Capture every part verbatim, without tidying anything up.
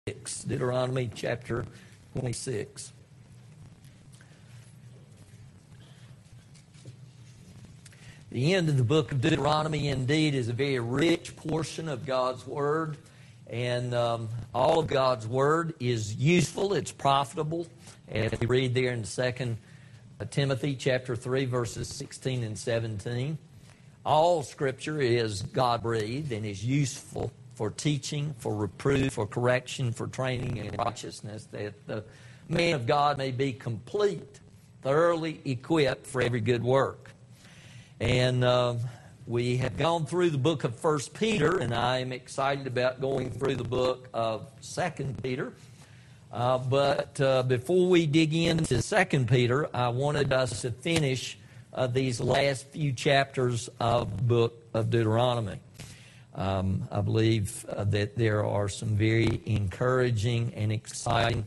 Deuteronomy chapter twenty-six. The end of the book of Deuteronomy, indeed, is a very rich portion of God's Word. And um, all of God's Word is useful, it's profitable. As we read there in Second Timothy chapter three, verses sixteen and seventeen. All Scripture is God-breathed and is useful for teaching, for reproof, for correction, for training in righteousness, that the man of God may be complete, thoroughly equipped for every good work. And uh, we have gone through the book of First Peter, and I am excited about going through the book of Second Peter. Uh, but uh, before we dig into Second Peter, I wanted us to finish uh, these last few chapters of the book of Deuteronomy. Um, I believe uh, that there are some very encouraging and exciting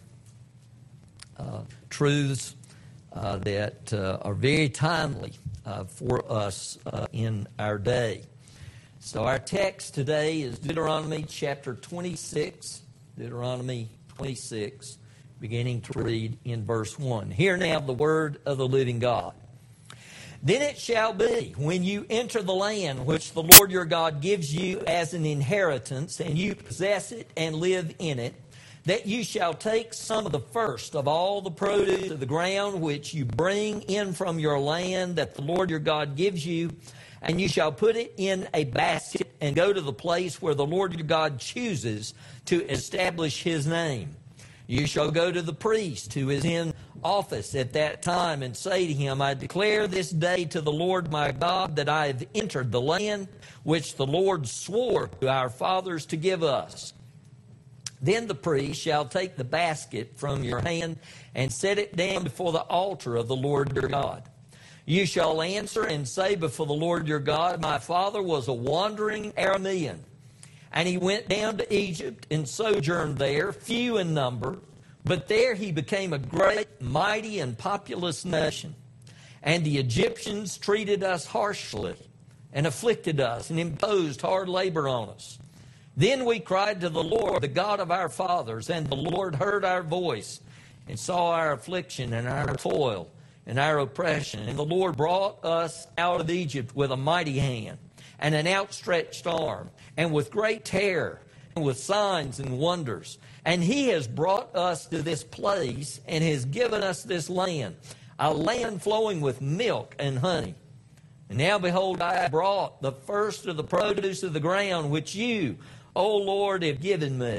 uh, truths uh, that uh, are very timely uh, for us uh, in our day. So our text today is Deuteronomy chapter twenty-six, Deuteronomy twenty-six, beginning to read in verse one. Hear now the word of the living God. Then it shall be, when you enter the land which the Lord your God gives you as an inheritance, and you possess it and live in it, that you shall take some of the first of all the produce of the ground which you bring in from your land that the Lord your God gives you, and you shall put it in a basket and go to the place where the Lord your God chooses to establish his name. You shall go to the priest who is in office at that time and say to him, I declare this day to the Lord my God that I have entered the land which the Lord swore to our fathers to give us. Then the priest shall take the basket from your hand and set it down before the altar of the Lord your God. You shall answer and say before the Lord your God, my father was a wandering Aramean, and he went down to Egypt and sojourned there, few in number, but there he became a great, mighty, and populous nation. And the Egyptians treated us harshly and afflicted us and imposed hard labor on us. Then we cried to the Lord, the God of our fathers, and the Lord heard our voice and saw our affliction and our toil and our oppression. And the Lord brought us out of Egypt with a mighty hand and an outstretched arm, and with great terror, and with signs and wonders. And he has brought us to this place, and has given us this land, a land flowing with milk and honey. And now behold, I have brought the first of the produce of the ground, which you, O Lord, have given me.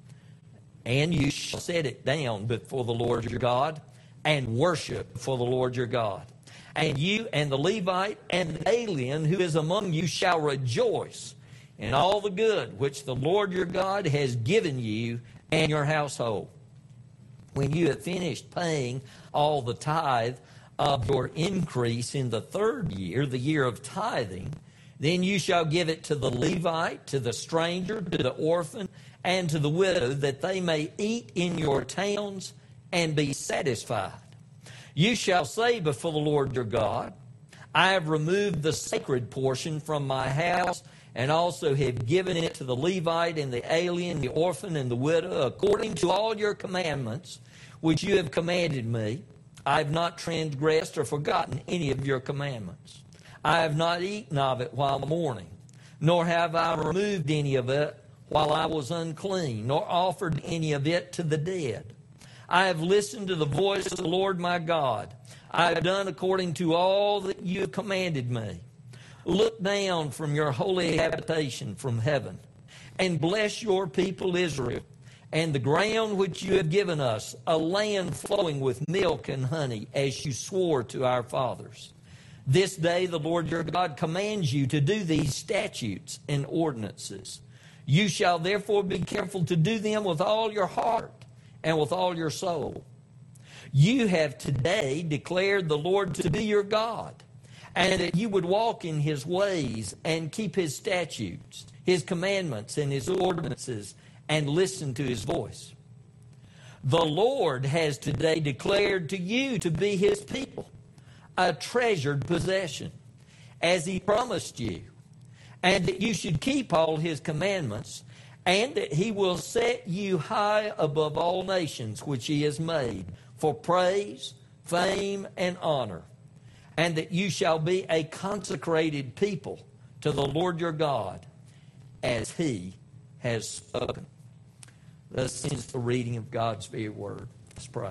And you shall set it down before the Lord your God, and worship before the Lord your God. And you and the Levite and the alien who is among you shall rejoice in all the good which the Lord your God has given you and your household. When you have finished paying all the tithe of your increase in the third year, the year of tithing, then you shall give it to the Levite, to the stranger, to the orphan, and to the widow, that they may eat in your towns and be satisfied. You shall say before the Lord your God, I have removed the sacred portion from my house, and also have given it to the Levite and the alien, the orphan, and the widow, according to all your commandments, which you have commanded me. I have not transgressed or forgotten any of your commandments. I have not eaten of it while mourning, nor have I removed any of it while I was unclean, nor offered any of it to the dead. I have listened to the voice of the Lord my God. I have done according to all that you have commanded me. Look down from your holy habitation from heaven, and bless your people Israel, and the ground which you have given us, a land flowing with milk and honey, as you swore to our fathers. This day the Lord your God commands you to do these statutes and ordinances. You shall therefore be careful to do them with all your heart and with all your soul. You have today declared the Lord to be your God, and that you would walk in his ways and keep his statutes, his commandments, and his ordinances, and listen to his voice. The Lord has today declared to you to be his people, a treasured possession, as he promised you, and that you should keep all his commandments and that he will set you high above all nations which he has made, for praise, fame, and honor, and that you shall be a consecrated people to the Lord your God, as he has spoken. Thus ends the reading of God's very word. Let's pray.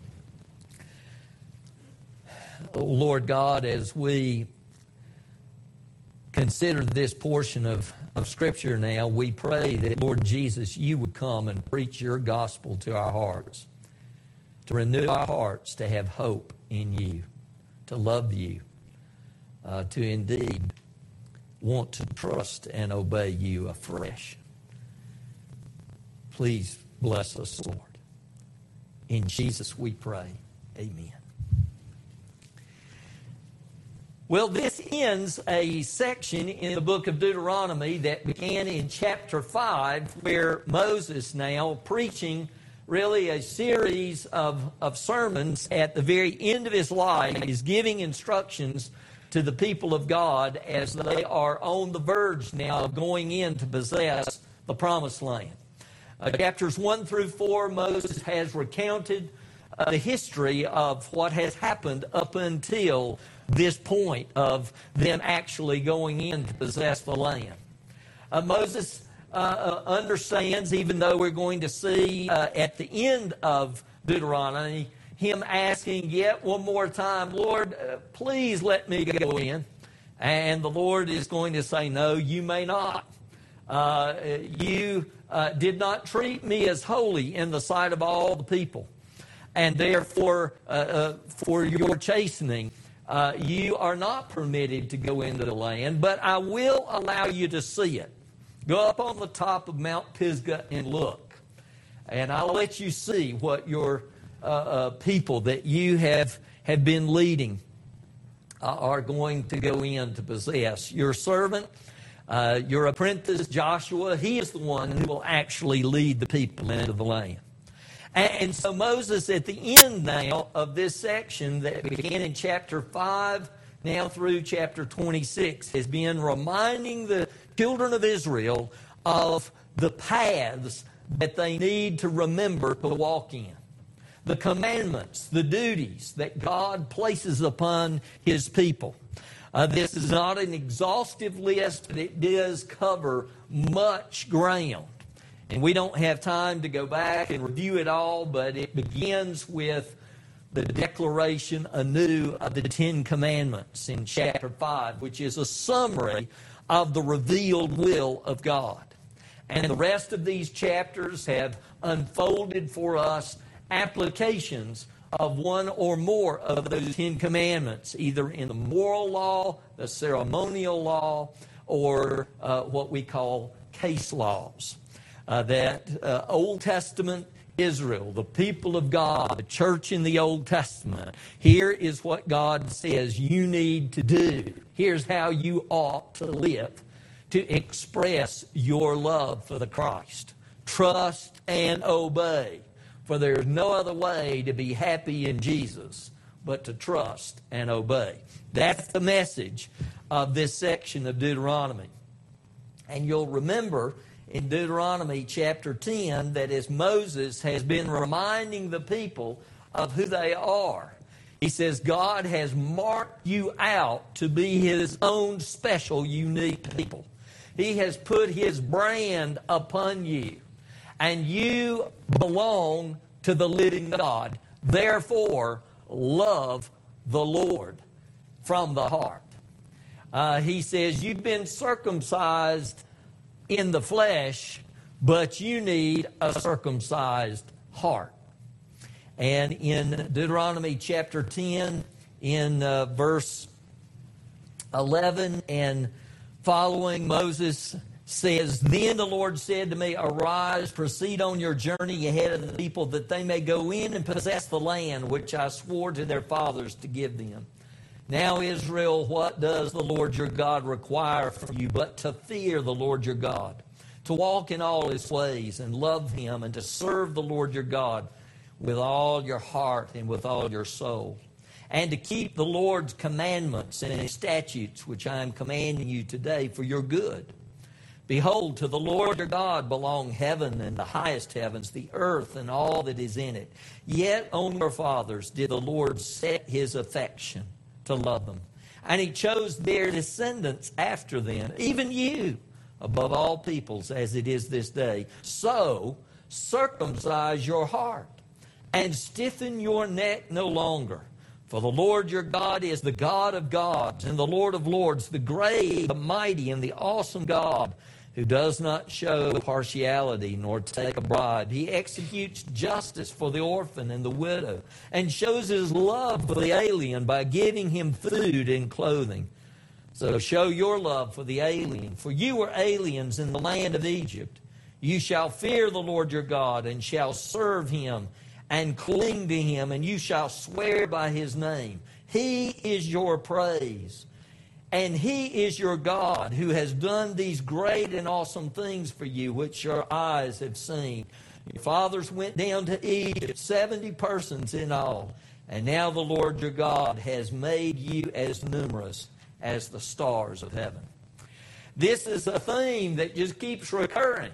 Oh, Lord God, as we consider this portion of, of Scripture now, we pray that, Lord Jesus, you would come and preach your gospel to our hearts, to renew our hearts, to have hope in you, to love you, uh, to indeed want to trust and obey you afresh. Please bless us, Lord. In Jesus we pray. Amen. Well, this ends a section in the book of Deuteronomy that began in chapter five, where Moses, now preaching really a series of, of sermons at the very end of his life, is giving instructions to the people of God as they are on the verge now of going in to possess the promised land. Uh, chapters one through four, Moses has recounted uh, the history of what has happened up until this point of them actually going in to possess the land. Uh, Moses uh, uh, understands, even though we're going to see uh, at the end of Deuteronomy, him asking yet one more time, Lord, uh, please let me go in. And the Lord is going to say, no, you may not. Uh, you uh, did not treat me as holy in the sight of all the people. And therefore, uh, uh, for your chastening, Uh, you are not permitted to go into the land, but I will allow you to see it. Go up on the top of Mount Pisgah and look. And I'll let you see what your uh, uh, people that you have, have been leading uh, are going to go in to possess. Your servant, uh, your apprentice Joshua, he is the one who will actually lead the people into the land. And so Moses, at the end now of this section that began in chapter five, now through chapter twenty-six, has been reminding the children of Israel of the paths that they need to remember to walk in. The commandments, the duties that God places upon his people. Uh, this is not an exhaustive list, but it does cover much ground. And we don't have time to go back and review it all, but it begins with the declaration anew of the Ten Commandments in chapter five, which is a summary of the revealed will of God. And the rest of these chapters have unfolded for us applications of one or more of those Ten Commandments, either in the moral law, the ceremonial law, or uh, what we call case laws. Uh, that uh, Old Testament Israel, the people of God, the church in the Old Testament, here is what God says you need to do. Here's how you ought to live to express your love for the Christ. Trust and obey, for there's no other way to be happy in Jesus but to trust and obey. That's the message of this section of Deuteronomy. And you'll remember in Deuteronomy chapter ten, that as Moses has been reminding the people of who they are, he says, God has marked you out to be his own special, unique people. He has put his brand upon you, and you belong to the living God. Therefore, love the Lord from the heart. Uh, he says, you've been circumcised in the flesh, but you need a circumcised heart. And in Deuteronomy chapter ten, in uh, verse eleven and following, Moses says, Then the Lord said to me, Arise, proceed on your journey ahead of the people, that they may go in and possess the land which I swore to their fathers to give them. Now, Israel, what does the Lord your God require from you but to fear the Lord your God, to walk in all his ways and love him, and to serve the Lord your God with all your heart and with all your soul, and to keep the Lord's commandments and his statutes, which I am commanding you today for your good, Behold, to the Lord your God belong heaven and the highest heavens, the earth and all that is in it. Yet on your fathers did the Lord set his affection to love them. And he chose their descendants after them, even you, above all peoples, as it is this day. So circumcise your heart and stiffen your neck no longer. For the Lord your God is the God of gods and the Lord of lords, the great, the mighty, and the awesome God, who does not show partiality nor take a bribe. He executes justice for the orphan and the widow, and shows his love for the alien by giving him food and clothing. So show your love for the alien, for you were aliens in the land of Egypt. You shall fear the Lord your God, and shall serve him, and cling to him, and you shall swear by his name. He is your praise. And he is your God, who has done these great and awesome things for you, which your eyes have seen. Your fathers went down to Egypt, seventy persons in all. And now the Lord your God has made you as numerous as the stars of heaven. This is a theme that just keeps recurring.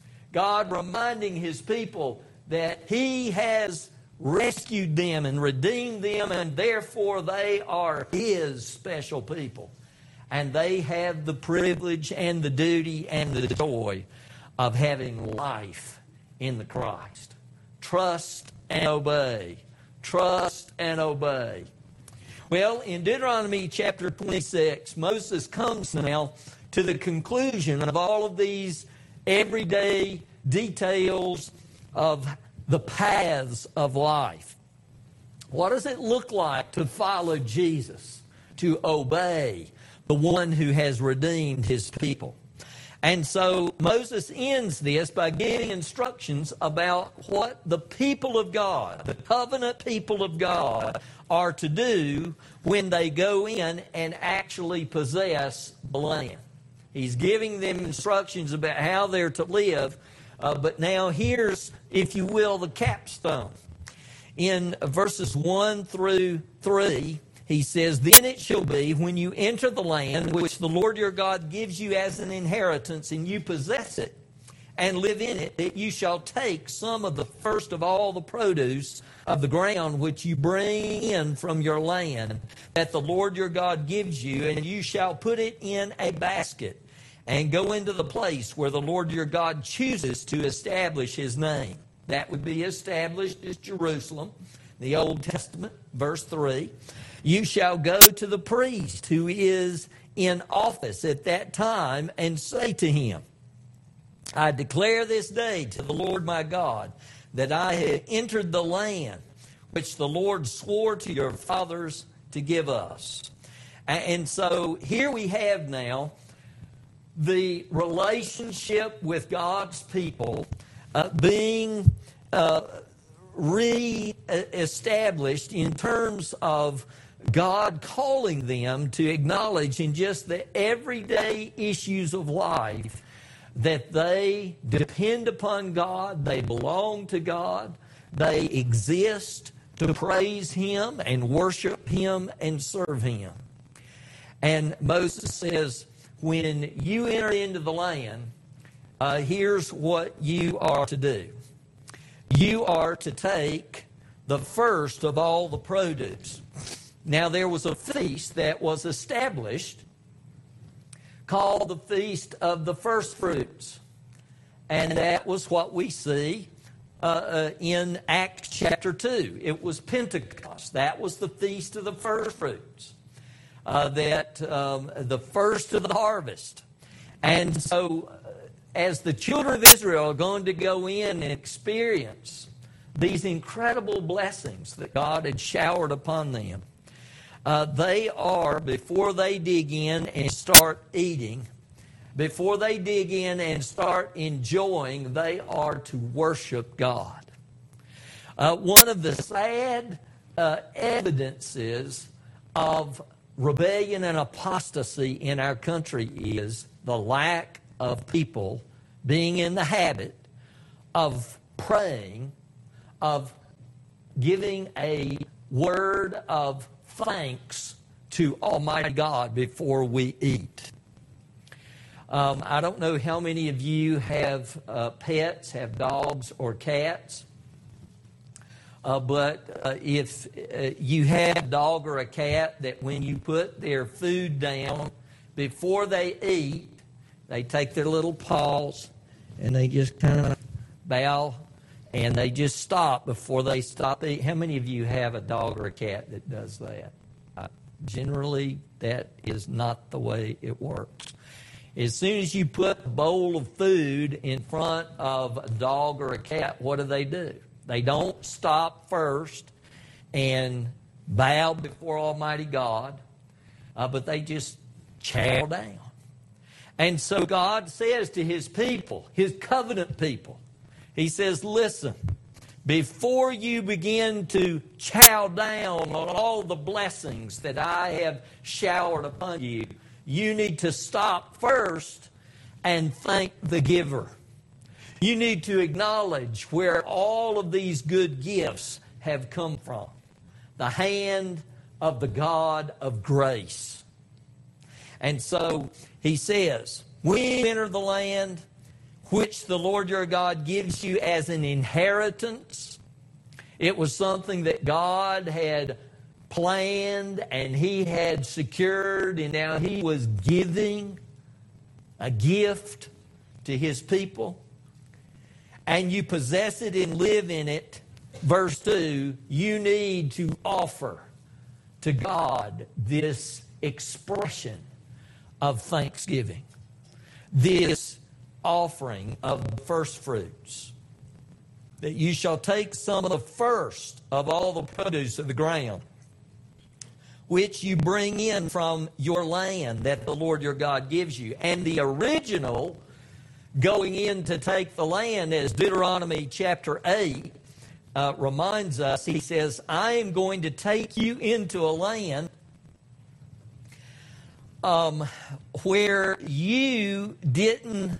God reminding his people that he has rescued them and redeemed them, and therefore they are his special people. And they have the privilege and the duty and the joy of having life in the Christ. Trust and obey. Trust and obey. Well, in Deuteronomy chapter twenty-six, Moses comes now to the conclusion of all of these everyday details of the paths of life. What does it look like to follow Jesus, to obey the one who has redeemed his people? And so Moses ends this by giving instructions about what the people of God, the covenant people of God, are to do when they go in and actually possess the land. He's giving them instructions about how they're to live, uh, but now here's, if you will, the capstone. In verses one through three, he says, "Then it shall be, when you enter the land which the Lord your God gives you as an inheritance, and you possess it, and live in it, that you shall take some of the first of all the produce of the ground which you bring in from your land, that the Lord your God gives you, and you shall put it in a basket, and go into the place where the Lord your God chooses to establish his name." That would be established as Jerusalem, the Old Testament, verse three. "You shall go to the priest who is in office at that time, and say to him, I declare this day to the Lord my God that I have entered the land which the Lord swore to your fathers to give us." And so here we have now the relationship with God's people uh, being uh, re-established in terms of God calling them to acknowledge in just the everyday issues of life that they depend upon God, they belong to God, they exist to praise him and worship him and serve him. And Moses says, when you enter into the land, uh, here's what you are to do. You are to take the first of all the produce. Now, there was a feast that was established called the Feast of the First Fruits. And that was what we see uh, uh, in Acts chapter two. It was Pentecost. That was the Feast of the First Fruits. Uh, that um, the first of the harvest. And so uh, as the children of Israel are going to go in and experience these incredible blessings that God had showered upon them, Uh, they are, before they dig in and start eating, before they dig in and start enjoying, they are to worship God. Uh, one of the sad uh, evidences of rebellion and apostasy in our country is the lack of people being in the habit of praying, of giving a word of thanks to Almighty God before we eat. Um, I don't know how many of you have uh, pets, have dogs or cats. Uh, but uh, if uh, you have a dog or a cat that when you put their food down, before they eat, they take their little paws and they just kind of bow and they just stop before they stop eating. How many of you have a dog or a cat that does that? Uh, generally, that is not the way it works. As soon as you put a bowl of food in front of a dog or a cat, what do they do? They don't stop first and bow before Almighty God, uh, but they just chow down. And so God says to His people, His covenant people, He says, listen, before you begin to chow down on all the blessings that I have showered upon you, you need to stop first and thank the giver. You need to acknowledge where all of these good gifts have come from. The hand of the God of grace. And so He says, when you enter the land which the Lord your God gives you as an inheritance, it was something that God had planned and He had secured, and now He was giving a gift to His people. And you possess it and live in it, verse two, you need to offer to God this expression of thanksgiving, this offering of the first fruits, that you shall take some of the first of all the produce of the ground, which you bring in from your land that the Lord your God gives you. And the original going in to take the land, as Deuteronomy chapter eight uh, reminds us, he says, I am going to take you into a land um, where you didn't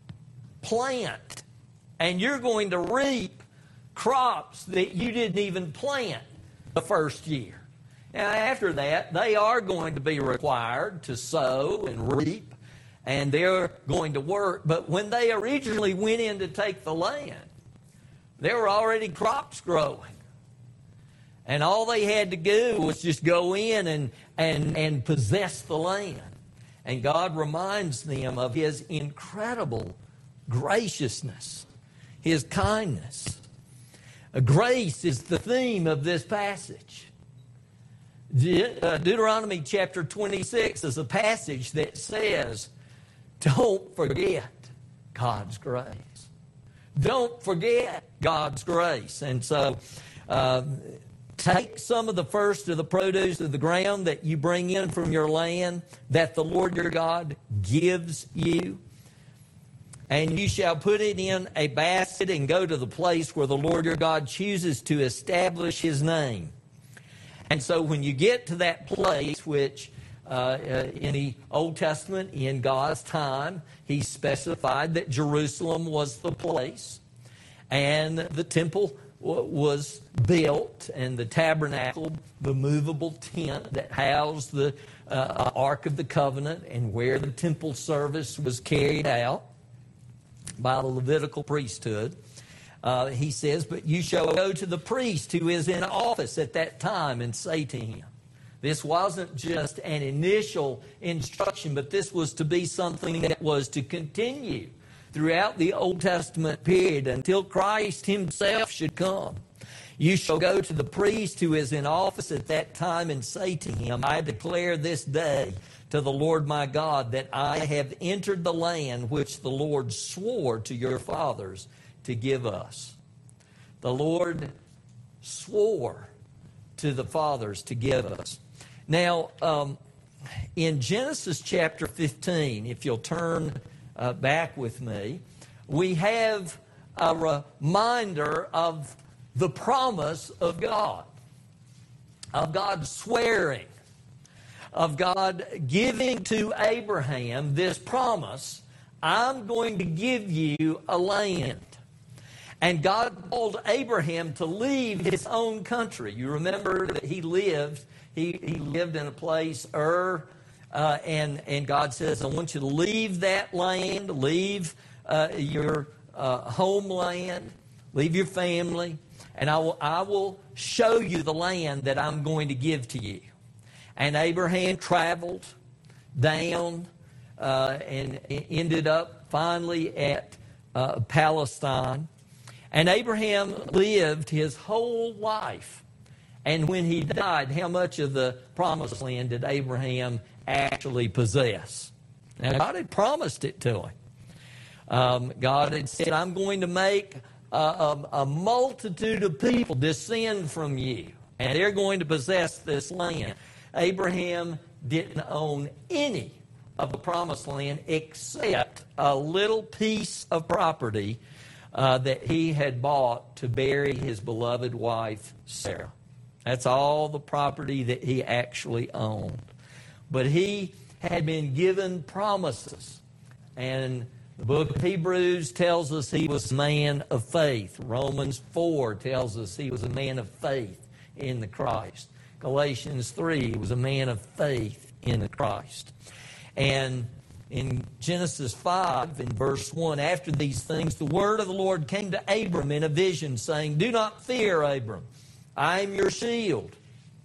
plant, and you're going to reap crops that you didn't even plant the first year. Now, after that, they are going to be required to sow and reap, and they're going to work. But when they originally went in to take the land, there were already crops growing. And all they had to do was just go in and, and, and possess the land. And God reminds them of His incredible graciousness, His kindness. Uh, grace is the theme of this passage. De- uh, Deuteronomy chapter twenty-six is a passage that says, don't forget God's grace. Don't forget God's grace. And so uh, take some of the first of the produce of the ground that you bring in from your land that the Lord your God gives you. And you shall put it in a basket and go to the place where the Lord your God chooses to establish His name. And so when you get to that place, which Uh, in the Old Testament, in God's time, He specified that Jerusalem was the place, and the temple w- was built, and the tabernacle, the movable tent that housed the uh, Ark of the Covenant, and where the temple service was carried out by the Levitical priesthood. Uh, he says, but you shall go to the priest who is in office at that time and say to him. This wasn't just an initial instruction, but this was to be something that was to continue throughout the Old Testament period until Christ Himself should come. You shall go to the priest who is in office at that time and say to him, I declare this day to the Lord my God that I have entered the land which the Lord swore to your fathers to give us. The Lord swore to the fathers to give us. Now, um, in Genesis chapter fifteen, if you'll turn uh, back with me, we have a reminder of the promise of God, of God swearing, of God giving to Abraham this promise, I'm going to give you a land. And God told Abraham to leave his own country. You remember that he lived He, he lived in a place, Ur, Uh, and, and God says, I want you to leave that land, leave uh, your uh, homeland, leave your family, and I will, I will show you the land that I'm going to give to you. And Abraham traveled down uh, and ended up finally at uh, Palestine. And Abraham lived his whole life. And when he died, how much of the promised land did Abraham actually possess? Now, God had promised it to him. Um, God had said, I'm going to make a, a, a multitude of people descend from you, and they're going to possess this land. Abraham didn't own any of the promised land except a little piece of property uh, that he had bought to bury his beloved wife, Sarah. That's all the property that he actually owned. But he had been given promises. And the book of Hebrews tells us he was a man of faith. Romans four tells us he was a man of faith in the Christ. Galatians three, he was a man of faith in the Christ. And in Genesis five, in verse one, after these things, the word of the Lord came to Abram in a vision, saying, Do not fear, Abram. I am your shield,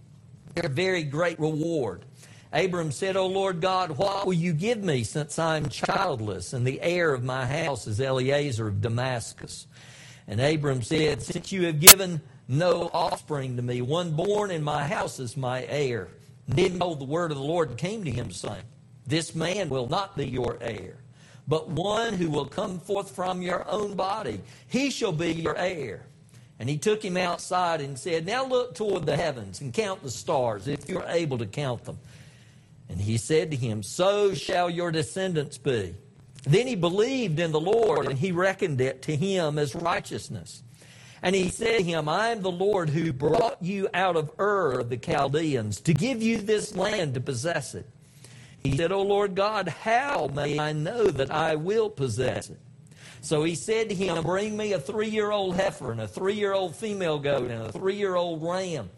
your very great reward. Abram said, O Lord God, what will you give me, since I am childless, and the heir of my house is Eliezer of Damascus? And Abram said, Since you have given no offspring to me, one born in my house is my heir. And then, behold, the word of the Lord came to him, saying, This man will not be your heir, but one who will come forth from your own body, he shall be your heir. And he took him outside and said, Now look toward the heavens and count the stars, if you are able to count them. And he said to him, So shall your descendants be. Then he believed in the Lord, and he reckoned it to him as righteousness. And he said to him, I am the Lord who brought you out of Ur of the Chaldeans to give you this land to possess it. He said, O Lord God, how may I know that I will possess it? So he said to him, Bring me a three-year-old heifer and a three-year-old female goat and a three-year-old ram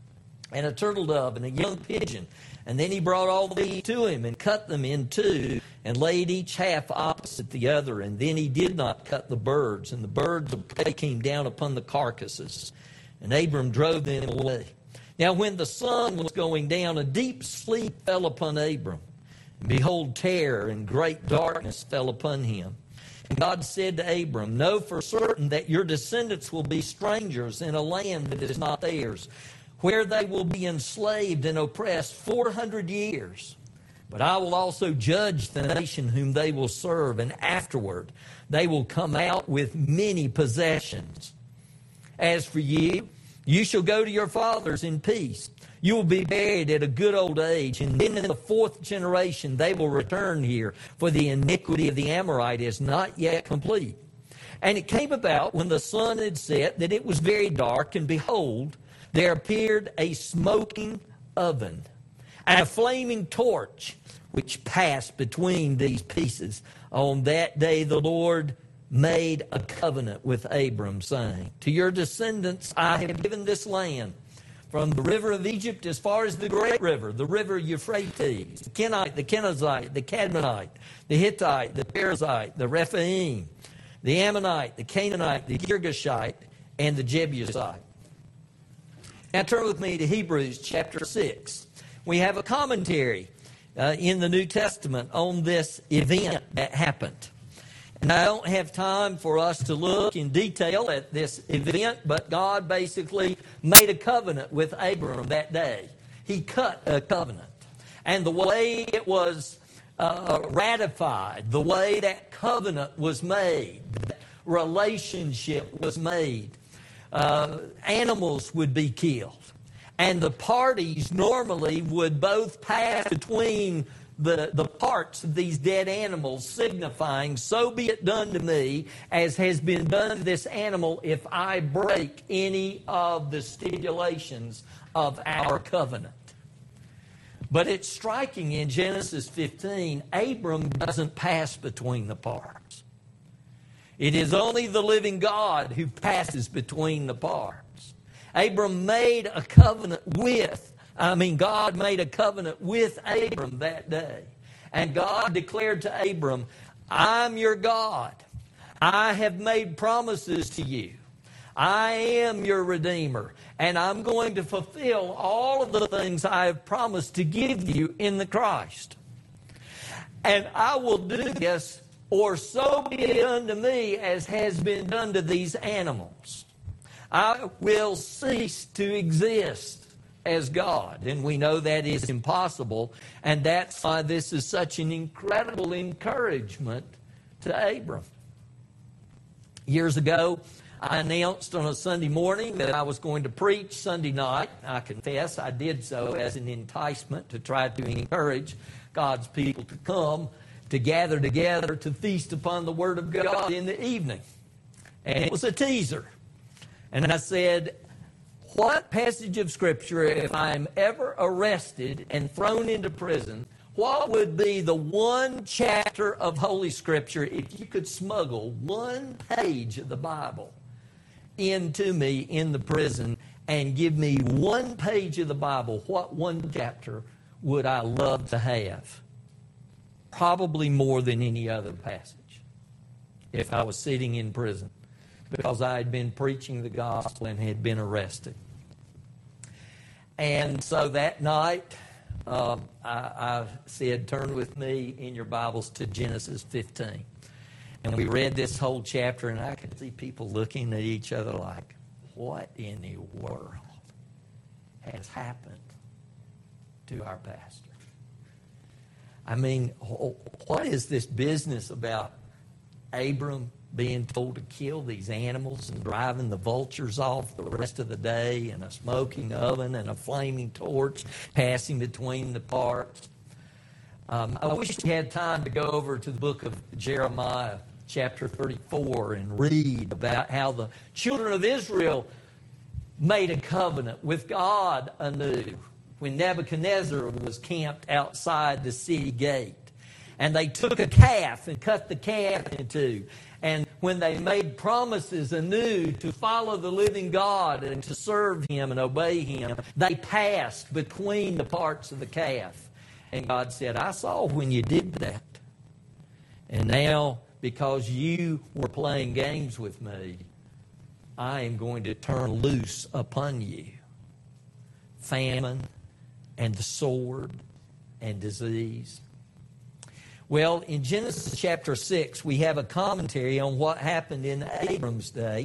and a turtle dove and a young pigeon. And then he brought all these to him and cut them in two and laid each half opposite the other. And then he did not cut the birds, and the birds of prey came down upon the carcasses. And Abram drove them away. Now when the sun was going down, a deep sleep fell upon Abram. And behold, terror and great darkness fell upon him. And God said to Abram, Know for certain that your descendants will be strangers in a land that is not theirs, where they will be enslaved and oppressed four hundred years. But I will also judge the nation whom they will serve, and afterward they will come out with many possessions. As for you, you shall go to your fathers in peace. You will be buried at a good old age, and then in the fourth generation they will return here, for the iniquity of the Amorite is not yet complete. And it came about when the sun had set that it was very dark, and behold, there appeared a smoking oven and a flaming torch which passed between these pieces. On that day the Lord made a covenant with Abram, saying, To your descendants I have given this land, from the river of Egypt as far as the great river, the river Euphrates, the Kenite, the Kenizzite, the Cadmonite, the Hittite, the Perizzite, the Rephaim, the Ammonite, the Canaanite, the Girgashite, and the Jebusite. Now turn with me to Hebrews chapter six. We have a commentary uh, in the New Testament on this event that happened. And I don't have time for us to look in detail at this event, but God basically made a covenant with Abram that day. He cut a covenant. And the way it was uh, ratified, the way that covenant was made, that relationship was made, uh, animals would be killed. And the parties normally would both pass between The, the parts of these dead animals, signifying, so be it done to me as has been done to this animal if I break any of the stipulations of our covenant. But it's striking in Genesis fifteen, Abram doesn't pass between the parts. It is only the living God who passes between the parts. Abram made a covenant with I mean, God made a covenant with Abram that day. And God declared to Abram, I'm your God. I have made promises to you. I am your Redeemer. And I'm going to fulfill all of the things I have promised to give you in the Christ. And I will do this, or so be it unto me as has been done to these animals. I will cease to exist as God. And we know that is impossible. And that's why this is such an incredible encouragement to Abram. Years ago, I announced on a Sunday morning that I was going to preach Sunday night. I confess I did so as an enticement to try to encourage God's people to come, to gather together, to feast upon the Word of God in the evening. And it was a teaser. And I said, what passage of Scripture, if I'm ever arrested and thrown into prison, what would be the one chapter of Holy Scripture if you could smuggle one page of the Bible into me in the prison and give me one page of the Bible? What one chapter would I love to have? Probably more than any other passage if I was sitting in prison, because I had been preaching the gospel and had been arrested. And so that night, uh, I, I said, turn with me in your Bibles to Genesis fifteen. And we read this whole chapter, and I could see people looking at each other like, what in the world has happened to our pastor? I mean, what is this business about Abram being told to kill these animals and driving the vultures off the rest of the day, and a smoking oven and a flaming torch passing between the parts? Um, I wish we had time to go over to the book of Jeremiah, chapter thirty-four, and read about how the children of Israel made a covenant with God anew when Nebuchadnezzar was camped outside the city gate. And they took a calf and cut the calf in two. And when they made promises anew to follow the living God and to serve Him and obey Him, they passed between the parts of the calf. And God said, I saw when you did that. And now, because you were playing games with me, I am going to turn loose upon you famine and the sword and disease. Well, in Genesis chapter six, we have a commentary on what happened in Abram's day.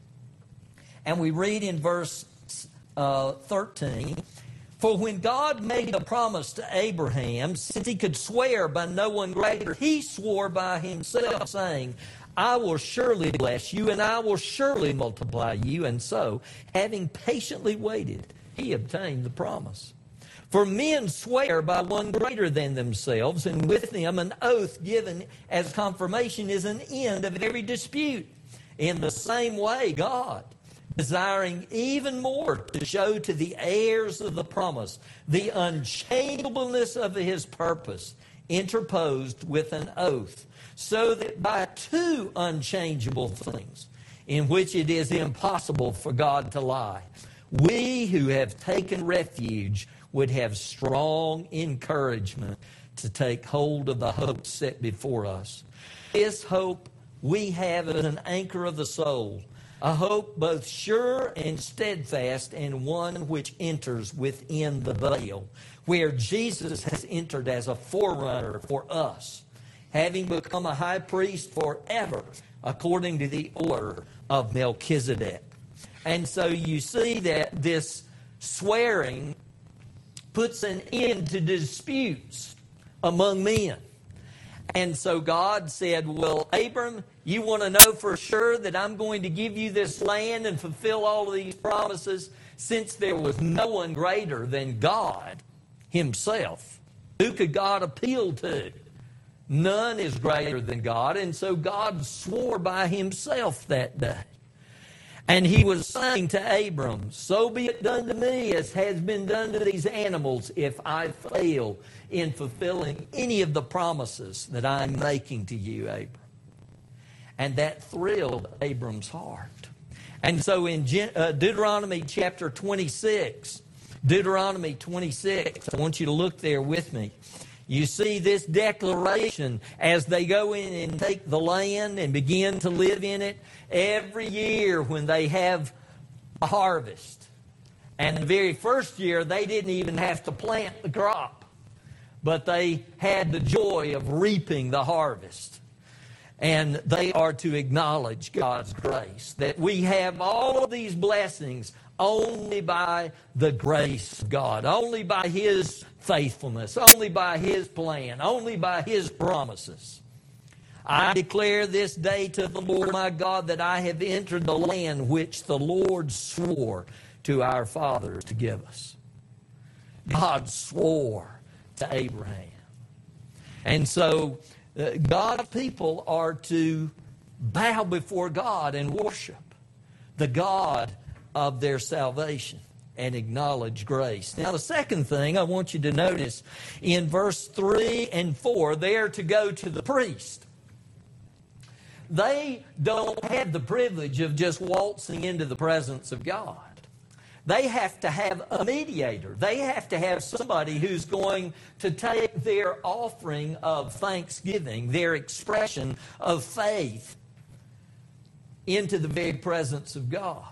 And we read in verse uh, thirteen, for when God made a promise to Abraham, since he could swear by no one greater, he swore by himself, saying, I will surely bless you, and I will surely multiply you. And so, having patiently waited, he obtained the promise. For men swear by one greater than themselves, and with them an oath given as confirmation is an end of every dispute. In the same way, God, desiring even more to show to the heirs of the promise the unchangeableness of His purpose, interposed with an oath, so that by two unchangeable things, in which it is impossible for God to lie, we who have taken refuge would have strong encouragement to take hold of the hope set before us. This hope we have as an anchor of the soul, a hope both sure and steadfast, and one which enters within the veil, where Jesus has entered as a forerunner for us, having become a high priest forever, according to the order of Melchizedek. And so you see that this swearing puts an end to disputes among men. And so God said, well, Abram, you want to know for sure that I'm going to give you this land and fulfill all of these promises? Since there was no one greater than God Himself, who could God appeal to? None is greater than God. And so God swore by Himself that day. And He was saying to Abram, so be it done to me as has been done to these animals if I fail in fulfilling any of the promises that I'm making to you, Abram. And that thrilled Abram's heart. And so in Deuteronomy chapter twenty-six, Deuteronomy twenty-six, I want you to look there with me. You see this declaration as they go in and take the land and begin to live in it every year when they have a harvest. And the very first year, they didn't even have to plant the crop, but they had the joy of reaping the harvest. And they are to acknowledge God's grace, that we have all of these blessings only by the grace of God, only by His faithfulness, only by His plan, only by His promises. I declare this day to the Lord my God that I have entered the land which the Lord swore to our fathers to give us. God swore to Abraham. And so uh, God's people are to bow before God and worship the God of their salvation and acknowledge grace. Now, the second thing I want you to notice in verse three and four, they are to go to the priest. They don't have the privilege of just waltzing into the presence of God. They have to have a mediator. They have to have somebody who's going to take their offering of thanksgiving, their expression of faith, into the very presence of God.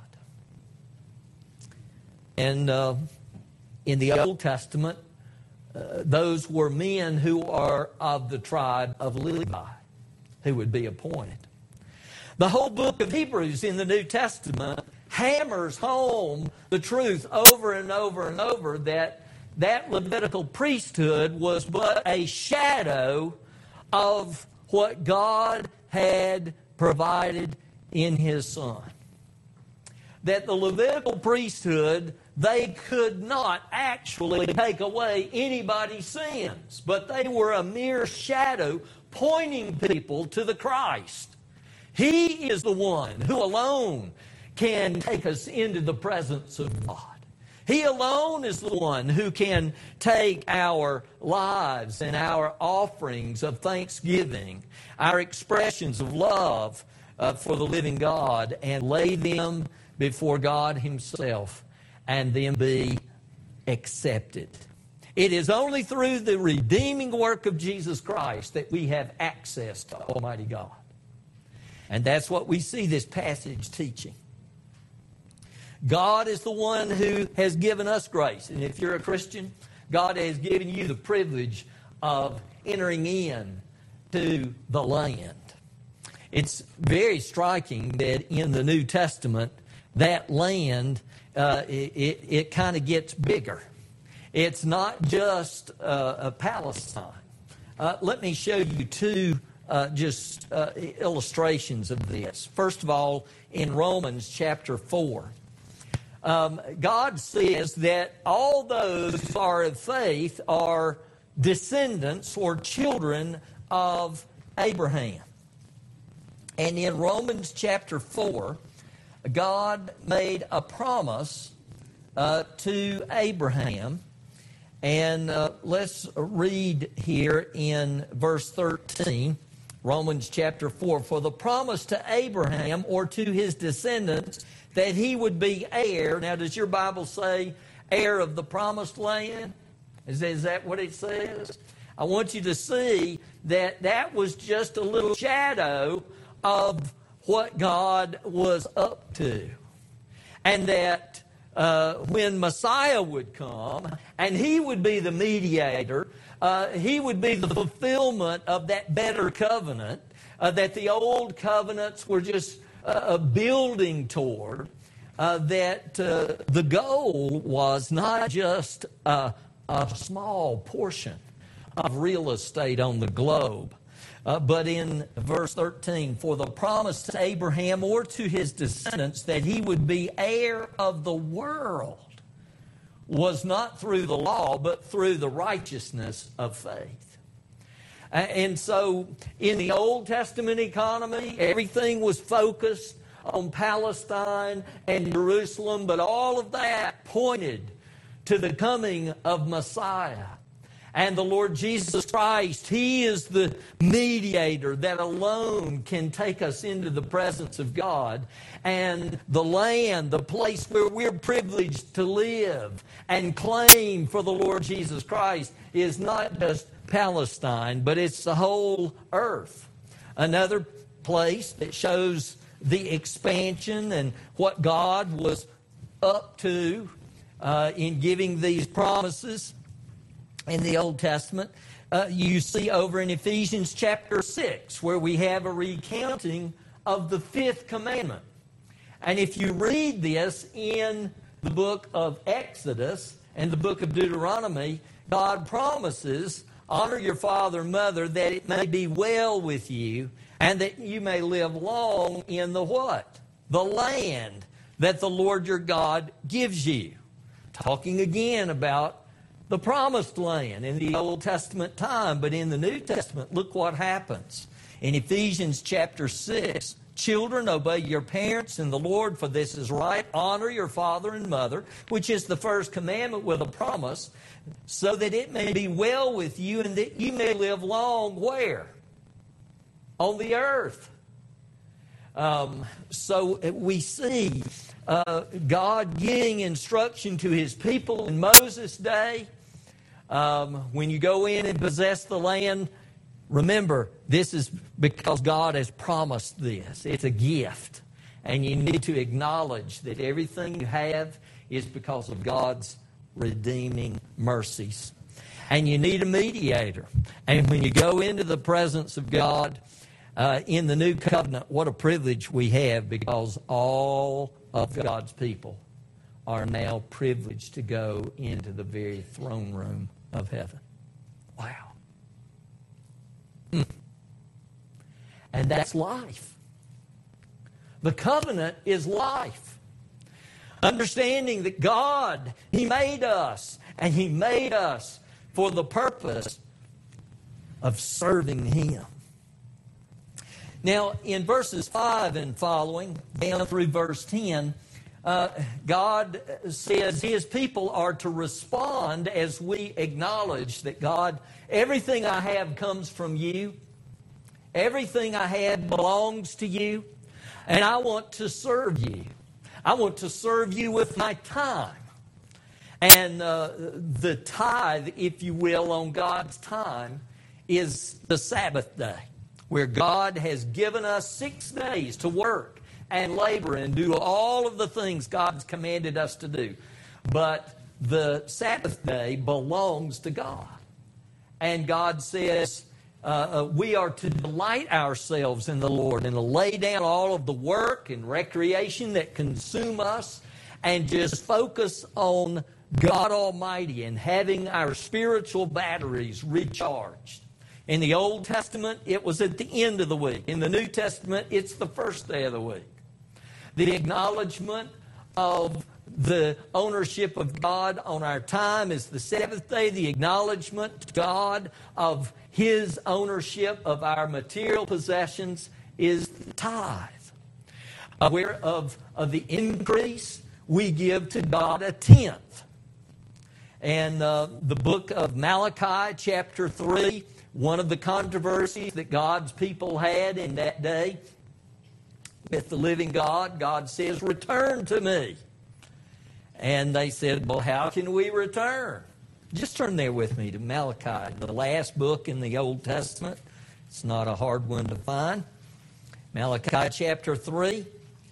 And uh, in the Old Testament, uh, those were men who are of the tribe of Levi who would be appointed. The whole book of Hebrews in the New Testament hammers home the truth over and over and over that that Levitical priesthood was but a shadow of what God had provided in His Son. That the Levitical priesthood, they could not actually take away anybody's sins, but they were a mere shadow pointing people to the Christ. He is the one who alone can take us into the presence of God. He alone is the one who can take our lives and our offerings of thanksgiving, our expressions of love uh, for the living God, and lay them before God Himself and then be accepted. It is only through the redeeming work of Jesus Christ that we have access to Almighty God. And that's what we see this passage teaching. God is the one who has given us grace. And if you're a Christian, God has given you the privilege of entering in to the land. It's very striking that in the New Testament, that land, uh, it, it, it kind of gets bigger. It's not just uh, a Palestine. Uh, let me show you two uh, just uh, illustrations of this. First of all, in Romans chapter four. Um, God says that all those who are of faith are descendants or children of Abraham. And in Romans chapter four, God made a promise uh, to Abraham. And uh, let's read here in verse thirteen, Romans chapter four. For the promise to Abraham or to his descendants that he would be heir. Now, does your Bible say heir of the promised land? Is, is that what it says? I want you to see that that was just a little shadow of what God was up to. And that uh, when Messiah would come, and He would be the mediator, uh, He would be the fulfillment of that better covenant, uh, that the old covenants were just uh, building toward, uh, that uh, the goal was not just a, a small portion of real estate on the globe, Uh, but in verse thirteen, for the promise to Abraham or to his descendants that he would be heir of the world was not through the law, but through the righteousness of faith. And so in the Old Testament economy, everything was focused on Palestine and Jerusalem, but all of that pointed to the coming of Messiah. And the Lord Jesus Christ, He is the mediator that alone can take us into the presence of God. And the land, the place where we're privileged to live and claim for the Lord Jesus Christ, is not just Palestine, but it's the whole earth. Another place that shows the expansion and what God was up to uh, in giving these promises in the Old Testament, uh, you see over in Ephesians chapter six, where we have a recounting of the fifth commandment. And if you read this in the book of Exodus and the book of Deuteronomy, God promises, honor your father and mother, that it may be well with you, and that you may live long in the what? The land that the Lord your God gives you. Talking again about the promised land in the Old Testament time, but in the New Testament, look what happens. In Ephesians chapter six, children, obey your parents in the Lord, for this is right. Honor your father and mother, which is the first commandment with a promise, so that it may be well with you and that you may live long where? On the earth. Um, so we see uh, God giving instruction to His people in Moses' day. Um, when you go in and possess the land, remember, this is because God has promised this. It's a gift. And you need to acknowledge that everything you have is because of God's redeeming mercies. And you need a mediator. And when you go into the presence of God uh, in the new covenant, what a privilege we have, because all of God's people are now privileged to go into the very throne room of heaven. Wow. Mm. And that's life. The covenant is life. Understanding that God, He made us, and He made us for the purpose of serving Him. Now, in verses five and following, down through verse ten, Uh, God says His people are to respond as we acknowledge that, God, everything I have comes from You. Everything I have belongs to You. And I want to serve You. I want to serve You with my time. And uh, the tithe, if you will, on God's time is the Sabbath day, where God has given us six days to work and labor and do all of the things God's commanded us to do. But the Sabbath day belongs to God. And God says uh, uh, we are to delight ourselves in the Lord and to lay down all of the work and recreation that consume us and just focus on God Almighty and having our spiritual batteries recharged. In the Old Testament, it was at the end of the week. In the New Testament, it's the first day of the week. The acknowledgement of the ownership of God on our time is the seventh day. The acknowledgement to God of His ownership of our material possessions is the tithe. Aware of, of the increase, we give to God a tenth. And uh, the book of Malachi, chapter three, one of the controversies that God's people had in that day with the living God, God says, return to me. And they said, well, how can we return? Just turn there with me to Malachi, the last book in the Old Testament. It's not a hard one to find. Malachi chapter three.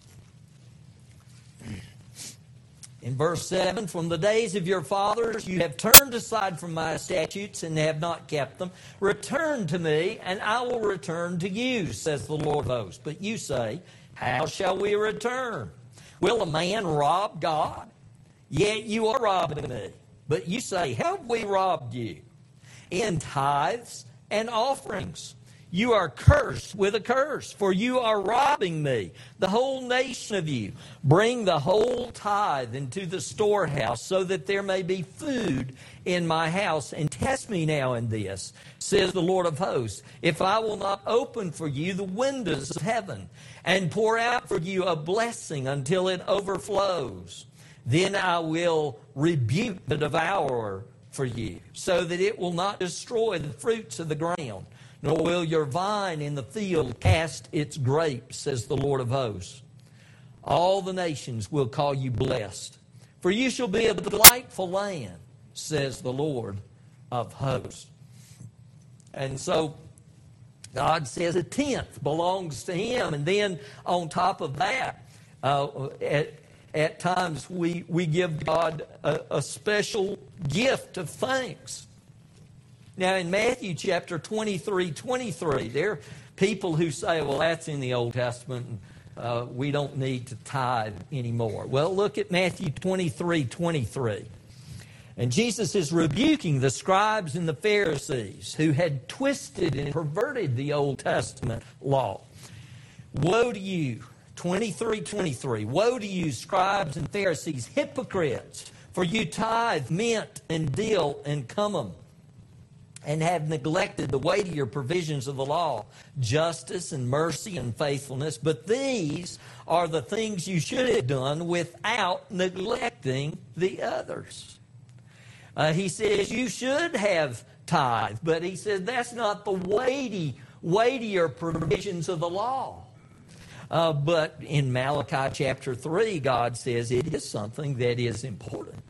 In verse seven, from the days of your fathers you have turned aside from my statutes and have not kept them. Return to me, and I will return to you, says the Lord of hosts. But you say, how shall we return? Will a man rob God? Yet you are robbing me. But you say, how have we robbed you? In tithes and offerings. You are cursed with a curse, for you are robbing me, the whole nation of you. Bring the whole tithe into the storehouse, so that there may be food in my house, and test me now in this, says the Lord of hosts, if I will not open for you the windows of heaven, and pour out for you a blessing until it overflows. Then I will rebuke the devourer for you, so that it will not destroy the fruits of the ground, nor will your vine in the field cast its grapes, says the Lord of hosts. All the nations will call you blessed, for you shall be a delightful land, says the Lord of hosts. And so God says a tenth belongs to Him. And then on top of that, uh, at, at times we, we give God a, a special gift of thanks. Now in Matthew chapter twenty-three, twenty-three, there are people who say, well, that's in the Old Testament, and uh, we don't need to tithe anymore. Well, look at Matthew twenty-three, twenty-three. And Jesus is rebuking the scribes and the Pharisees who had twisted and perverted the Old Testament law. Woe to you, twenty-three twenty-three, woe to you, scribes and Pharisees, hypocrites, for you tithe mint and dill and cumin, and have neglected the weightier provisions of the law, justice and mercy and faithfulness. But these are the things you should have done without neglecting the others. Uh, he says you should have tithe, but he says that's not the weighty, weightier provisions of the law. Uh, but in Malachi chapter three, God says it is something that is important.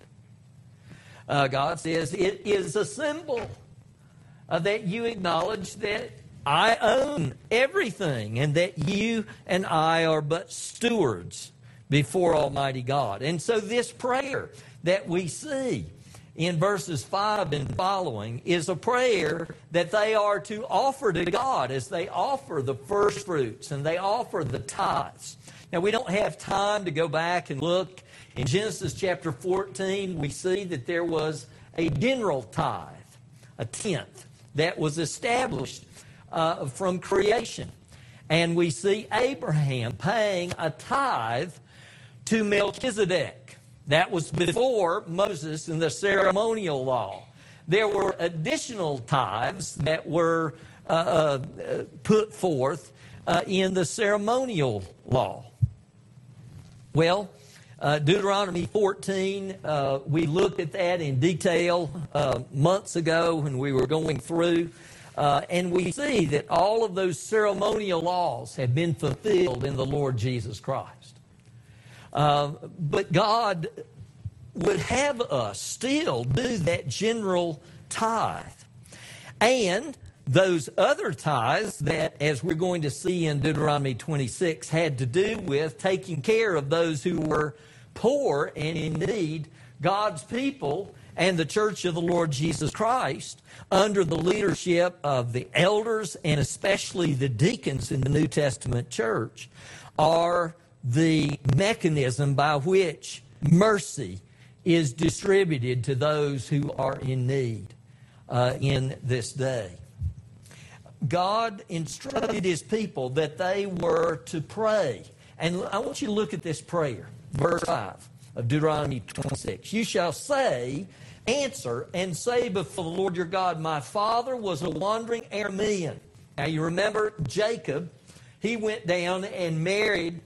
Uh, God says it is a symbol uh, that you acknowledge that I own everything and that you and I are but stewards before Almighty God. And so this prayer that we see in verses five and following is a prayer that they are to offer to God as they offer the first fruits and they offer the tithes. Now, we don't have time to go back and look. In Genesis chapter fourteen, we see that there was a general tithe, a tenth, that was established uh, from creation. And we see Abraham paying a tithe to Melchizedek. That was before Moses and the ceremonial law. There were additional tithes that were uh, uh, put forth uh, in the ceremonial law. Well, uh, Deuteronomy fourteen, uh, we looked at that in detail uh, months ago when we were going through. Uh, and we see that all of those ceremonial laws have been fulfilled in the Lord Jesus Christ. Uh, but God would have us still do that general tithe. And those other tithes that, as we're going to see in Deuteronomy twenty-six, had to do with taking care of those who were poor and in need, God's people and the church of the Lord Jesus Christ, under the leadership of the elders and especially the deacons in the New Testament church, are the mechanism by which mercy is distributed to those who are in need uh, in this day. God instructed His people that they were to pray. And I want you to look at this prayer, verse five of Deuteronomy twenty-six. You shall say, answer, and say before the Lord your God, my father was a wandering Aramean. Now you remember Jacob, he went down and married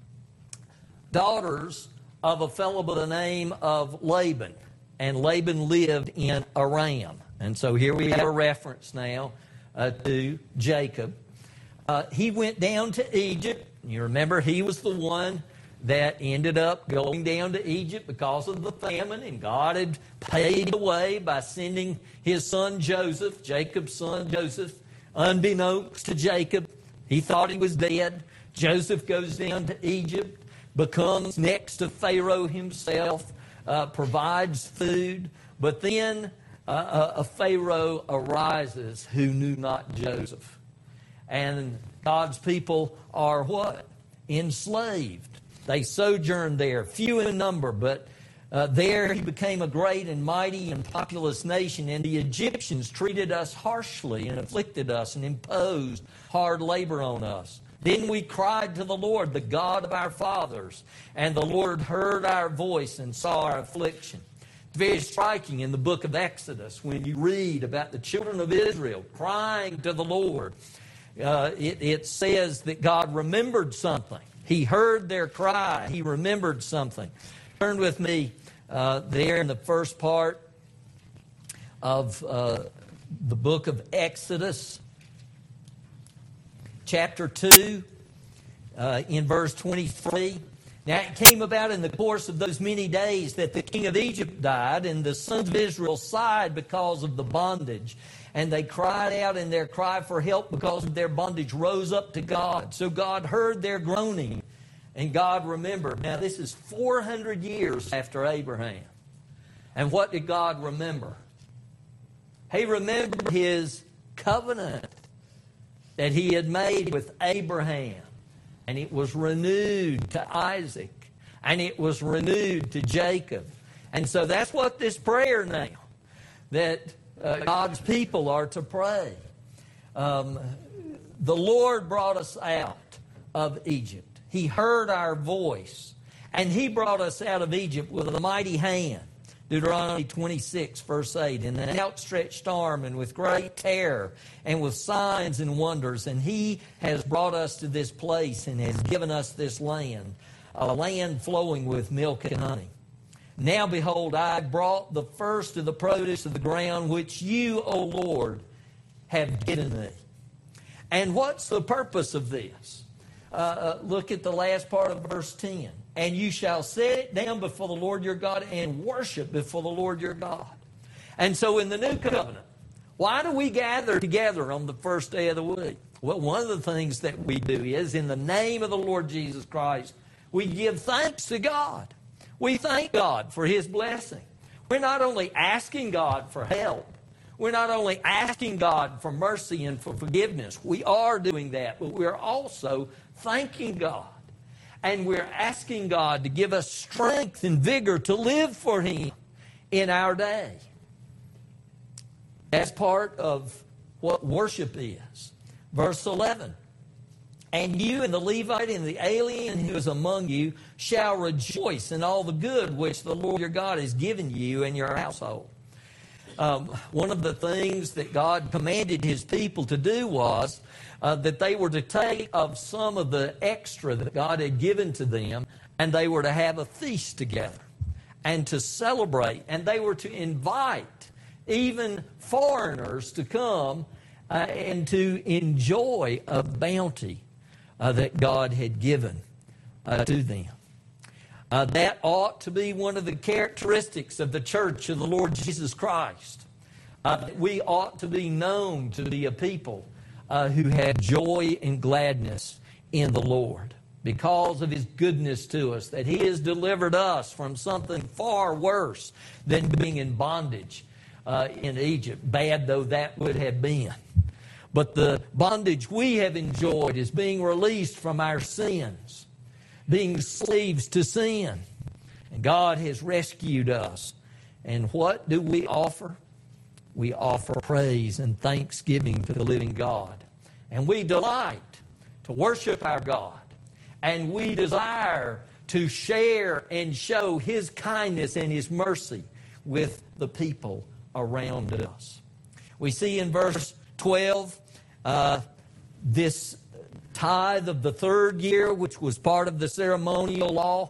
daughters of a fellow by the name of Laban. And Laban lived in Aram. And so here we have a reference now uh, to Jacob. Uh, he went down to Egypt. You remember he was the one that ended up going down to Egypt because of the famine. And God had paid the way by sending his son Joseph, Jacob's son Joseph, unbeknownst to Jacob. He thought he was dead. Joseph goes down to Egypt, becomes next to Pharaoh himself, uh, provides food, but then uh, a Pharaoh arises who knew not Joseph. And God's people are what? Enslaved. They sojourned there, few in number, but uh, there he became a great and mighty and populous nation, and the Egyptians treated us harshly and afflicted us and imposed hard labor on us. Then we cried to the Lord, the God of our fathers, and the Lord heard our voice and saw our affliction. It's very striking in the book of Exodus when you read about the children of Israel crying to the Lord. Uh, it, it says that God remembered something. He heard their cry. He remembered something. Turn with me uh, there in the first part of uh, the book of Exodus, chapter two, uh, in verse twenty-three. Now it came about in the course of those many days that the king of Egypt died, and the sons of Israel sighed because of the bondage. And they cried out, and their cry for help because of their bondage rose up to God. So God heard their groaning, and God remembered. Now this is four hundred years after Abraham. And what did God remember? He remembered His covenant that He had made with Abraham. And it was renewed to Isaac. And it was renewed to Jacob. And so that's what this prayer now, that uh, God's people are to pray. Um, the Lord brought us out of Egypt. He heard our voice. And He brought us out of Egypt with a mighty hand. Deuteronomy twenty-six, verse eight, in an outstretched arm and with great terror and with signs and wonders. And He has brought us to this place and has given us this land, a land flowing with milk and honey. Now behold, I brought the first of the produce of the ground, which you, O Lord, have given me. And what's the purpose of this? Uh, look at the last part of verse ten. And you shall set it down before the Lord your God and worship before the Lord your God. And so in the new covenant, why do we gather together on the first day of the week? Well, one of the things that we do is in the name of the Lord Jesus Christ, we give thanks to God. We thank God for His blessing. We're not only asking God for help. We're not only asking God for mercy and for forgiveness. We are doing that, but we're also thanking God. And we're asking God to give us strength and vigor to live for Him in our day. That's part of what worship is. Verse eleven. And you and the Levite and the alien who is among you shall rejoice in all the good which the Lord your God has given you and your household. Um, one of the things that God commanded His people to do was Uh, that they were to take of some of the extra that God had given to them, and they were to have a feast together and to celebrate. And they were to invite even foreigners to come uh, and to enjoy a bounty uh, that God had given uh, to them. Uh, that ought to be one of the characteristics of the church of the Lord Jesus Christ. Uh, we ought to be known to be a people Uh, who have joy and gladness in the Lord because of His goodness to us, that He has delivered us from something far worse than being in bondage uh, in Egypt, bad though that would have been. But the bondage we have enjoyed is being released from our sins, being slaves to sin. And God has rescued us. And what do we offer? We offer praise and thanksgiving to the living God. And we delight to worship our God. And we desire to share and show His kindness and His mercy with the people around us. We see in verse twelve uh, this tithe of the third year, which was part of the ceremonial law.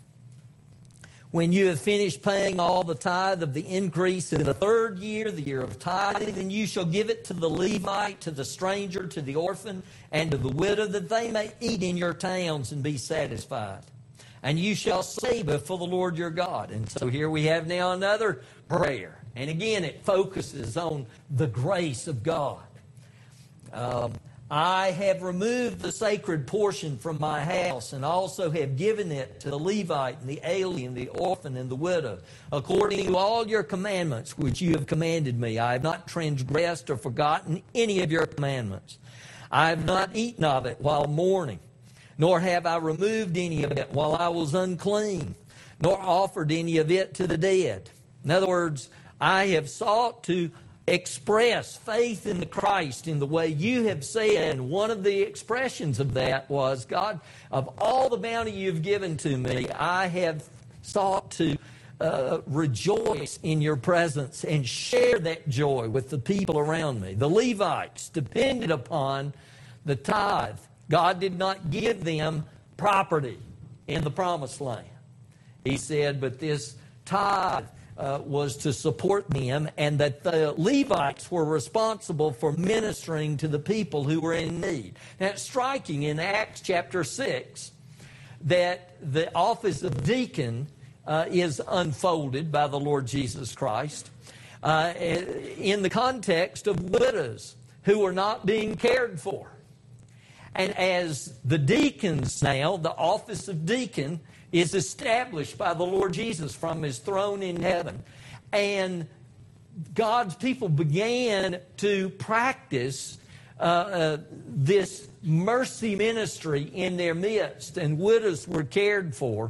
When you have finished paying all the tithe of the increase in the third year, the year of tithing, then you shall give it to the Levite, to the stranger, to the orphan, and to the widow, that they may eat in your towns and be satisfied. And you shall say before the Lord your God. And so here we have now another prayer. And again, it focuses on the grace of God. Um, I have removed the sacred portion from my house, and also have given it to the Levite and the alien, the orphan, and the widow, according to all your commandments which you have commanded me. I have not transgressed or forgotten any of your commandments. I have not eaten of it while mourning, nor have I removed any of it while I was unclean, nor offered any of it to the dead. In other words, I have sought to express faith in the Christ in the way you have said. And one of the expressions of that was, God, of all the bounty you've given to me, I have sought to uh, rejoice in your presence and share that joy with the people around me. The Levites depended upon the tithe. God did not give them property in the promised land. He said, but this tithe uh, was to support them, and that the Levites were responsible for ministering to the people who were in need. Now, it's striking in Acts chapter six that the office of deacon uh, is unfolded by the Lord Jesus Christ uh, in the context of widows who are not being cared for. And as the deacons now, the office of deacon is established by the Lord Jesus from His throne in heaven. And God's people began to practice uh, uh, this mercy ministry in their midst, and widows were cared for.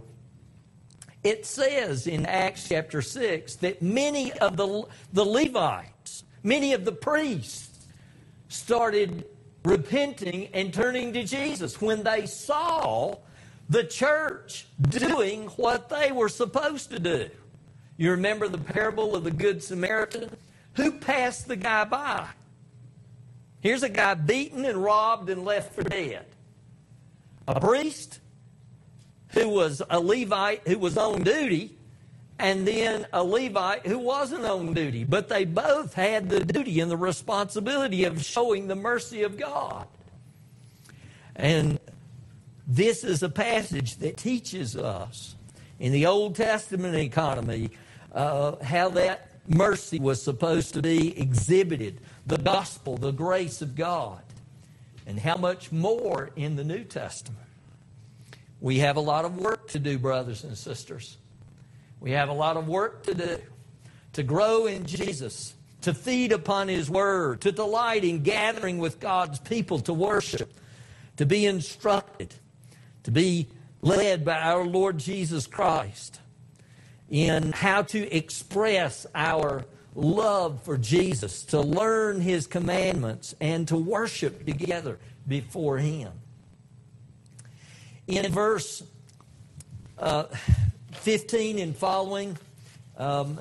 It says in Acts chapter six that many of the, the Levites, many of the priests started repenting and turning to Jesus when they saw the church doing what they were supposed to do. You remember the parable of the Good Samaritan? Who passed the guy by? Here's a guy beaten and robbed and left for dead. A priest who was a Levite who was on duty, and then a Levite who wasn't on duty. But they both had the duty and the responsibility of showing the mercy of God. And this is a passage that teaches us in the Old Testament economy uh, how that mercy was supposed to be exhibited, the gospel, the grace of God, and how much more in the New Testament. We have a lot of work to do, brothers and sisters. We have a lot of work to do to grow in Jesus, to feed upon His Word, to delight in gathering with God's people to worship, to be instructed, to be led by our Lord Jesus Christ in how to express our love for Jesus, to learn His commandments, and to worship together before Him. In verse uh, fifteen and following, um,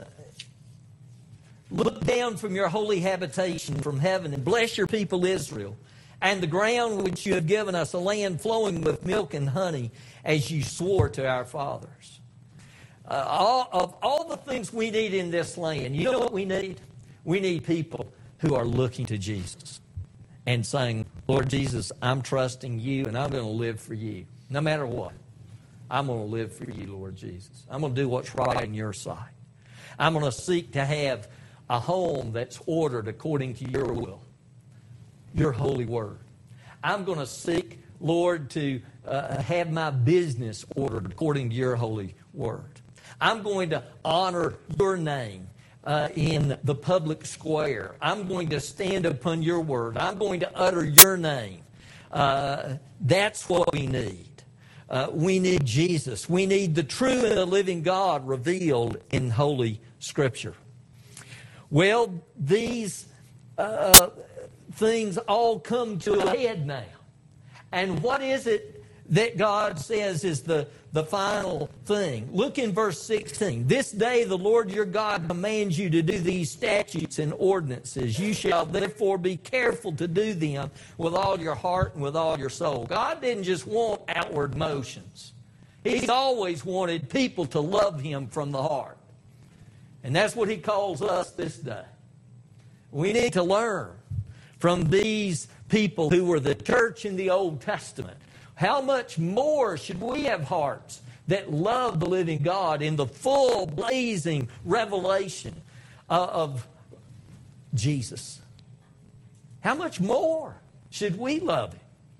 look down from your holy habitation from heaven and bless your people Israel, and the ground which you have given us, a land flowing with milk and honey, as you swore to our fathers. Uh, all, of all the things we need in this land, you know what we need? We need people who are looking to Jesus and saying, Lord Jesus, I'm trusting you and I'm going to live for you. No matter what, I'm going to live for you, Lord Jesus. I'm going to do what's right in your sight. I'm going to seek to have a home that's ordered according to your will, your holy word. I'm going to seek, Lord, to uh, have my business ordered according to your holy word. I'm going to honor your name uh, in the public square. I'm going to stand upon your word. I'm going to utter your name. Uh, that's what we need. Uh, we need Jesus. We need the true and the living God revealed in Holy Scripture. Well, these uh, things all come to a head now. And what is it that God says is the, the final thing? Look in verse sixteen. This day the Lord your God commands you to do these statutes and ordinances. You shall therefore be careful to do them with all your heart and with all your soul. God didn't just want outward motions. He's always wanted people to love Him from the heart. And that's what He calls us this day. We need to learn from these people who were the church in the Old Testament. How much more should we have hearts that love the living God in the full, blazing revelation of Jesus? How much more should we love Him?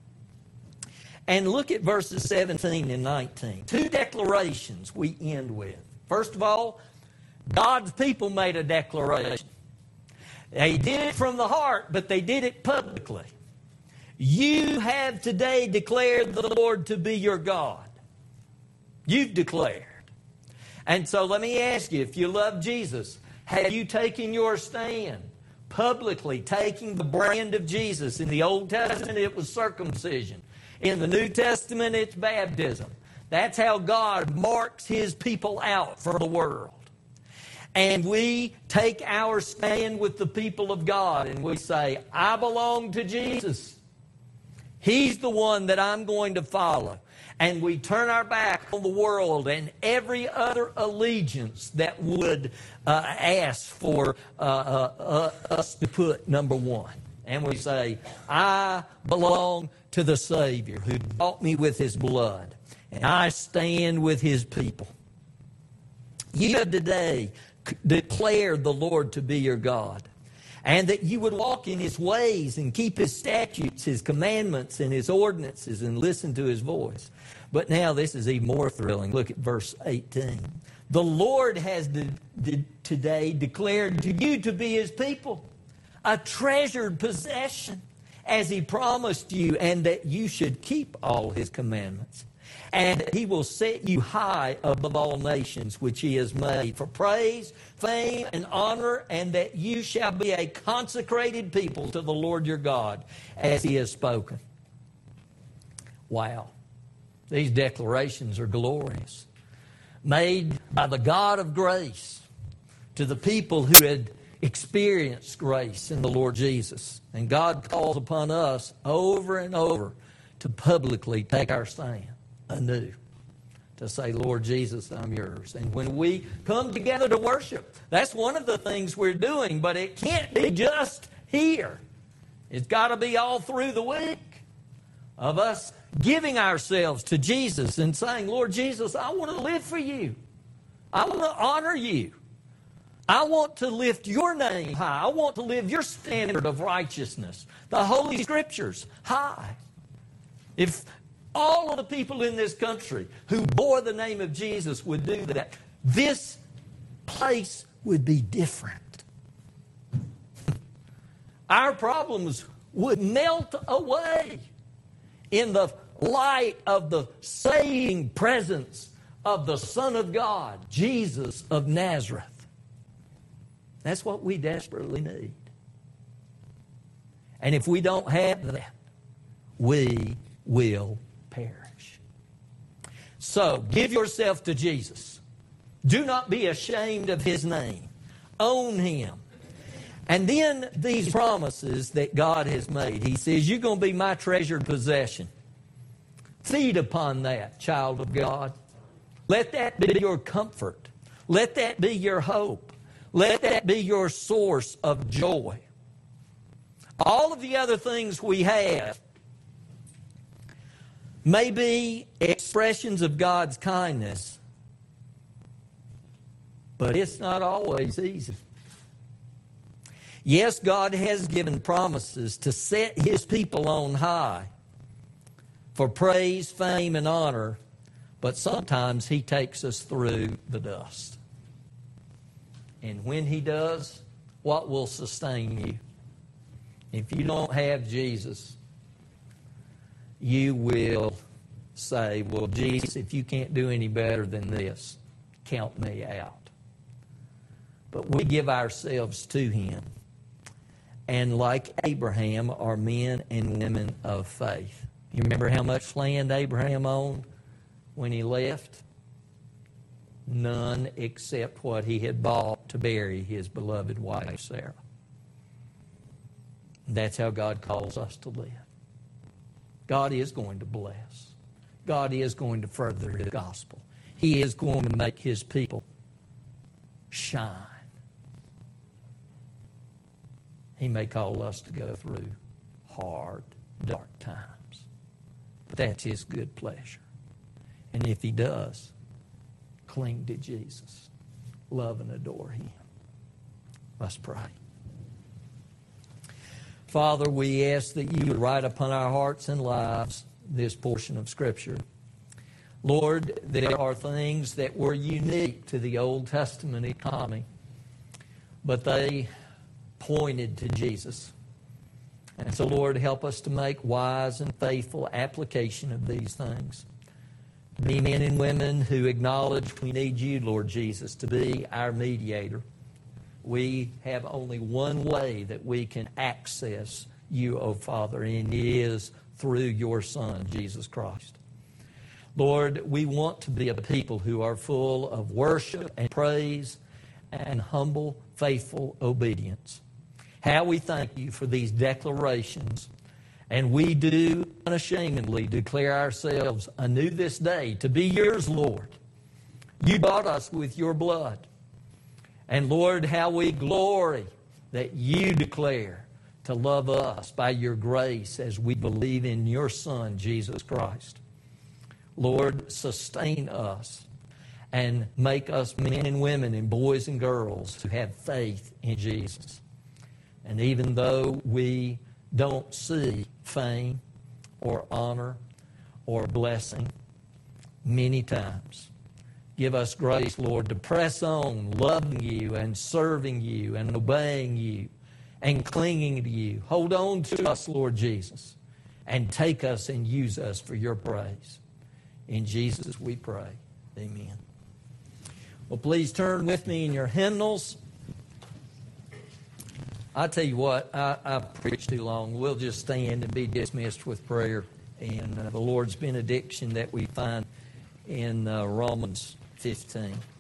And look at verses seventeen and nineteen. Two declarations we end with. First of all, God's people made a declaration. They did it from the heart, but they did it publicly. You have today declared the Lord to be your God. You've declared. And so let me ask you, if you love Jesus, have you taken your stand publicly, taking the brand of Jesus? In the Old Testament, it was circumcision. In the New Testament, it's baptism. That's how God marks His people out from the world. And we take our stand with the people of God and we say, I belong to Jesus. He's the one that I'm going to follow. and we turn our back on the world and every other allegiance that would uh, ask for uh, uh, uh, us to put number one. And we say, I belong to the Savior who bought me with His blood, and I stand with His people. You have today declared the Lord to be your God, and that you would walk in His ways and keep His statutes, His commandments, and His ordinances, and listen to His voice. But now this is even more thrilling. Look at verse eighteen. The Lord has de- de- today declared to you to be His people, a treasured possession, as He promised you, and that you should keep all His commandments. And He will set you high above all nations which He has made, for praise, fame, and honor, and that you shall be a consecrated people to the Lord your God, as He has spoken. Wow. These declarations are glorious, made by the God of grace to the people who had experienced grace in the Lord Jesus. And God calls upon us over and over to publicly take our stand anew, to say, Lord Jesus, I'm yours. And when we come together to worship, that's one of the things we're doing, but it can't be just here. It's got to be all through the week of us giving ourselves to Jesus and saying, Lord Jesus, I want to live for you. I want to honor you. I want to lift your name high. I want to live your standard of righteousness, the Holy Scriptures, high. If all of the people in this country who bore the name of Jesus would do that, this place would be different. Our problems would melt away in the light of the saving presence of the Son of God, Jesus of Nazareth. That's what we desperately need. And if we don't have that, we will perish. So, give yourself to Jesus. Do not be ashamed of His name. Own Him. And then these promises that God has made. He says, you're going to be my treasured possession. Feed upon that, child of God. Let that be your comfort. Let that be your hope. Let that be your source of joy. All of the other things we have may be expressions of God's kindness, but it's not always easy. Yes, God has given promises to set His people on high for praise, fame, and honor, but sometimes He takes us through the dust. And when He does, what will sustain you? If you don't have Jesus, you will say, well, Jesus, if you can't do any better than this, count me out. But we give ourselves to Him. And like Abraham, are men and women of faith. You remember how much land Abraham owned when he left? None except what he had bought to bury his beloved wife, Sarah. That's how God calls us to live. God is going to bless. God is going to further His gospel. He is going to make His people shine. He may call us to go through hard, dark times. But that's His good pleasure. And if He does, cling to Jesus. Love and adore Him. Let's pray. Father, we ask that You would write upon our hearts and lives this portion of Scripture. Lord, there are things that were unique to the Old Testament economy, but they pointed to Jesus. And so, Lord, help us to make wise and faithful application of these things. To be men and women who acknowledge we need You, Lord Jesus, to be our mediator. We have only one way that we can access You, O Father, and it is through Your Son, Jesus Christ. Lord, we want to be a people who are full of worship and praise and humble, faithful obedience. How we thank You for these declarations And we do unashamedly declare ourselves anew this day to be yours, Lord. You bought us with your blood. And Lord, how we glory that you declare to love us by your grace as we believe in your Son, Jesus Christ. Lord, sustain us and make us men and women and boys and girls who have faith in Jesus. And even though we don't see fame or honor or blessing many times, give us grace, Lord, to press on loving you and serving you and obeying you and clinging to you. Hold on to us, Lord Jesus, and take us and use us for your praise. In Jesus we pray. Amen. Well, please turn with me in your hymnals. I tell you what, I, I've preached too long. We'll just stand and be dismissed with prayer and uh, the Lord's benediction that we find in uh, Romans fifteen.